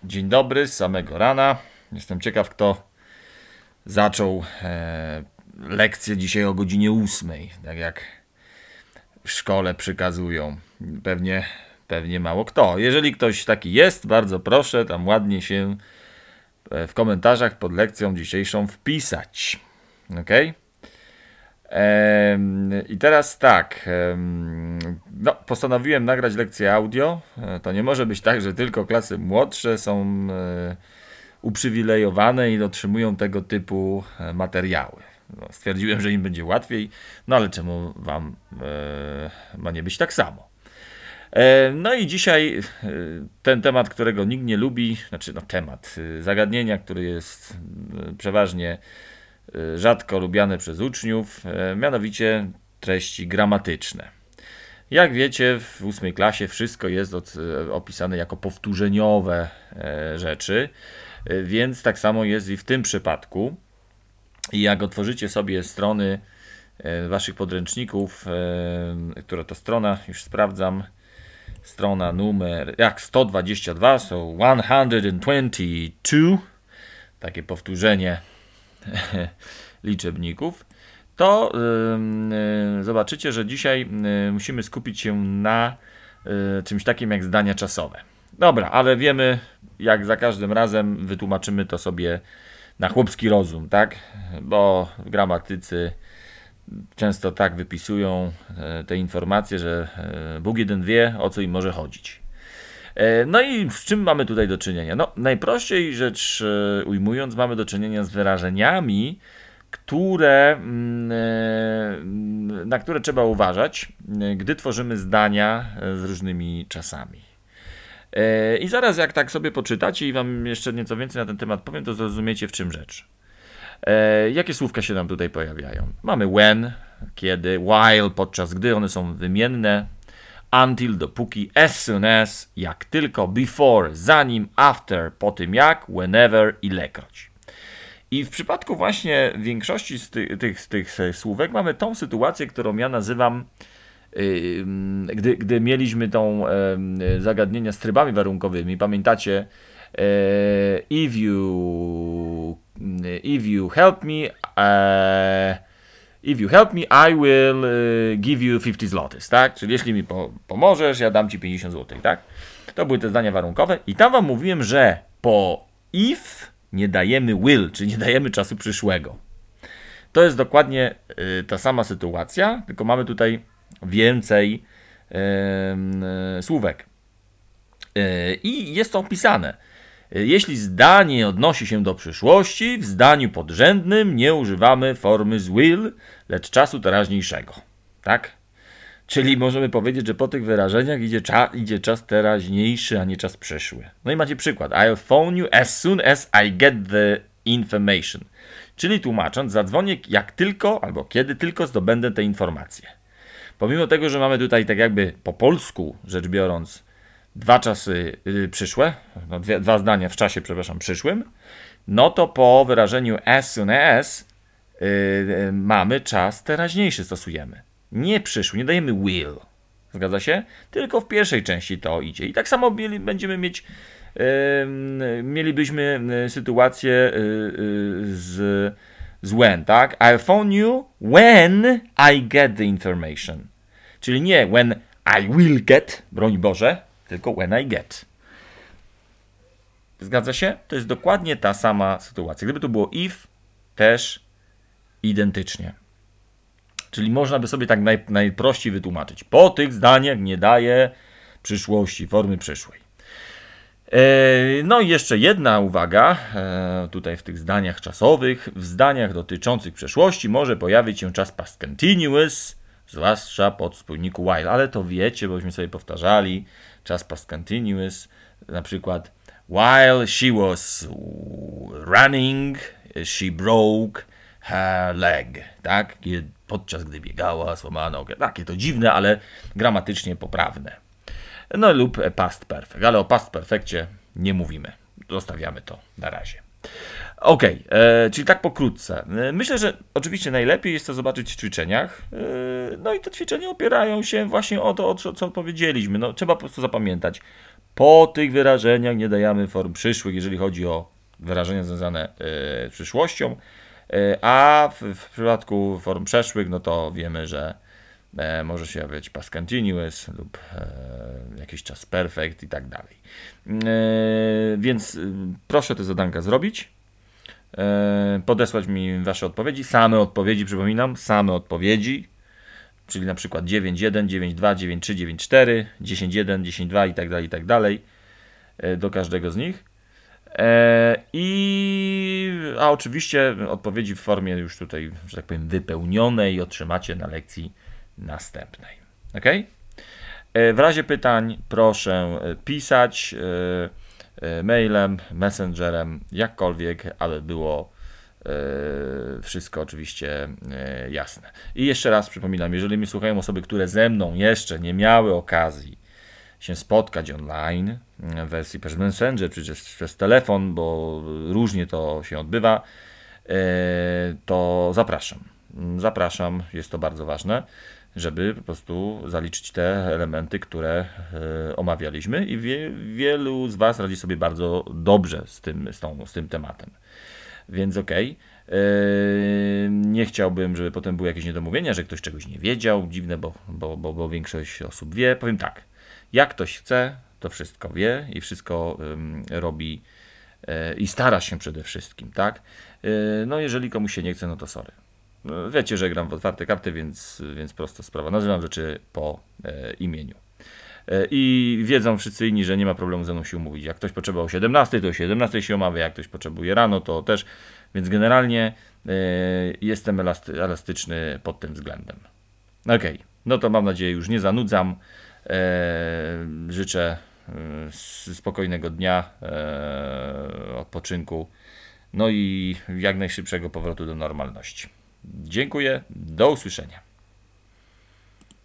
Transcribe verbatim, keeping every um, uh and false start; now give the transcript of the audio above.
Dzień dobry, z samego rana. Jestem ciekaw, kto zaczął e, lekcję dzisiaj o godzinie ósmej, tak jak w szkole przykazują. Pewnie, pewnie mało kto. Jeżeli ktoś taki jest, bardzo proszę tam ładnie się w komentarzach pod lekcją dzisiejszą wpisać. Ok? I teraz tak, no, postanowiłem nagrać lekcję audio. To nie może być tak, że tylko klasy młodsze są uprzywilejowane i otrzymują tego typu materiały. No, stwierdziłem, że im będzie łatwiej, no ale czemu wam e, ma nie być tak samo? E, no i dzisiaj e, ten temat, którego nikt nie lubi, znaczy no temat, e, zagadnienia, który jest e, przeważnie rzadko lubiane przez uczniów, mianowicie treści gramatyczne. Jak wiecie, w ósmej klasie wszystko jest opisane jako powtórzeniowe rzeczy, więc tak samo jest i w tym przypadku. I jak otworzycie sobie strony waszych podręczników, która to strona, już sprawdzam, strona numer jak sto dwadzieścia dwa, so sto dwadzieścia dwa, takie powtórzenie liczebników, to yy, zobaczycie, że dzisiaj yy, musimy skupić się na yy, czymś takim jak zdania czasowe. Dobra, ale wiemy, jak za każdym razem wytłumaczymy to sobie na chłopski rozum, tak? Bo w gramatycy często tak wypisują yy, te informacje, że yy, Bóg jeden wie, o co im może chodzić. No i z czym mamy tutaj do czynienia? No, najprościej rzecz ujmując, mamy do czynienia z wyrażeniami, które, na które trzeba uważać, gdy tworzymy zdania z różnymi czasami. I zaraz jak tak sobie poczytacie i wam jeszcze nieco więcej na ten temat powiem, to zrozumiecie, w czym rzecz. Jakie słówka się nam tutaj pojawiają? Mamy when, kiedy, while, podczas gdy, one są wymienne. Until, dopóki, as soon as, jak tylko, before, zanim, after, po tym jak, whenever, ilekroć. I w przypadku właśnie większości z tych, tych, z tych słówek mamy tą sytuację, którą ja nazywam, yy, gdy, gdy mieliśmy tą yy, zagadnienia z trybami warunkowymi, pamiętacie, yy, if you if you help me, yy, If you help me, I will uh, give you fifty złotych, tak? Czyli jeśli mi po- pomożesz, ja dam ci pięćdziesiąt złotych, tak? To były te zdania warunkowe i tam wam mówiłem, że po if nie dajemy will, czyli nie dajemy czasu przyszłego. To jest dokładnie y, ta sama sytuacja, tylko mamy tutaj więcej y, y, słówek. Y, I jest to opisane. Jeśli zdanie odnosi się do przyszłości, w zdaniu podrzędnym nie używamy formy z will, lecz czasu teraźniejszego. Tak? Czyli możemy powiedzieć, że po tych wyrażeniach idzie, cza- idzie czas teraźniejszy, a nie czas przyszły. No i macie przykład. I'll phone you as soon as I get the information. Czyli tłumacząc, zadzwonię jak tylko, albo kiedy tylko zdobędę te informacje. Pomimo tego, że mamy tutaj tak jakby po polsku rzecz biorąc dwa czasy yy, przyszłe, no dwie, dwa zdania w czasie, przepraszam, przyszłym, no to po wyrażeniu as soon as yy, yy, mamy czas teraźniejszy stosujemy. Nie przyszły, nie dajemy will. Zgadza się? Tylko w pierwszej części to idzie. I tak samo mieli, będziemy mieć, yy, mielibyśmy yy, sytuację yy, z, z when, tak? I'll phone you when I get the information. Czyli nie when I will get, broń Boże, tylko when I get. Zgadza się? To jest dokładnie ta sama sytuacja. Gdyby to było if, też identycznie. Czyli można by sobie tak naj, najprościej wytłumaczyć. Po tych zdaniach nie daje przyszłości, formy przyszłej. E, no i jeszcze jedna uwaga. E, tutaj w tych zdaniach czasowych. W zdaniach dotyczących przeszłości może pojawić się czas past continuous, zwłaszcza pod spójniku while. Ale to wiecie, bośmy sobie powtarzali. Czas past continuous, na przykład while she was running, she broke her leg, tak? Podczas gdy biegała, złamała nogę. Takie to dziwne, ale gramatycznie poprawne. No lub past perfect, ale o past perfekcie nie mówimy. Zostawiamy to na razie. Okej, okay, czyli tak pokrótce. Myślę, że oczywiście najlepiej jest to zobaczyć w ćwiczeniach. No i te ćwiczenia opierają się właśnie o to, o co powiedzieliśmy. No, trzeba po prostu zapamiętać. Po tych wyrażeniach nie dajemy form przyszłych, jeżeli chodzi o wyrażenia związane z przyszłością, a w, w przypadku form przeszłych, no to wiemy, że e, może się być past continuous lub e, jakiś czas perfect i tak dalej. E, więc proszę te zadanka zrobić, e, podesłać mi wasze odpowiedzi, same odpowiedzi, przypominam, same odpowiedzi, czyli na przykład dziewięć jeden, dziewięć dwa, dziewięć trzy, dziewięć cztery, dziesięć jeden, dziesięć dwa i tak dalej, i tak dalej, e, do każdego z nich. E, I a oczywiście odpowiedzi w formie już tutaj, że tak powiem, wypełnionej otrzymacie na lekcji następnej. Ok? W razie pytań proszę pisać e, mailem, messengerem, jakkolwiek, aby było e, wszystko oczywiście e, jasne. I jeszcze raz przypominam, jeżeli mnie słuchają osoby, które ze mną jeszcze nie miały okazji się spotkać online w wersji przez Messenger, czy też przez telefon, bo różnie to się odbywa, to zapraszam. Zapraszam, jest to bardzo ważne, żeby po prostu zaliczyć te elementy, które omawialiśmy i wie, wielu z Was radzi sobie bardzo dobrze z tym, z tą, z tym tematem. Więc okej. Okay. Nie chciałbym, żeby potem były jakieś niedomówienia, że ktoś czegoś nie wiedział. Dziwne, bo, bo, bo, bo większość osób wie. Powiem tak. Jak ktoś chce, to wszystko wie i wszystko ym, robi yy, i stara się przede wszystkim, tak? Yy, no jeżeli komuś się nie chce, no to sorry. Yy, wiecie, że gram w otwarte karty, więc, więc prosta sprawa. Nazywam rzeczy po yy, imieniu. Yy, I wiedzą wszyscy inni, że nie ma problemu ze mną się umówić. Jak ktoś potrzebował o siedemnastej, to o siedemnastej się omawia. Jak ktoś potrzebuje rano, to też. Więc generalnie yy, jestem elasty, elastyczny pod tym względem. Okej, okay. No to mam nadzieję, już nie zanudzam. E, życzę e, spokojnego dnia, e, odpoczynku, no i jak najszybszego powrotu do normalności. Dziękuję, do usłyszenia.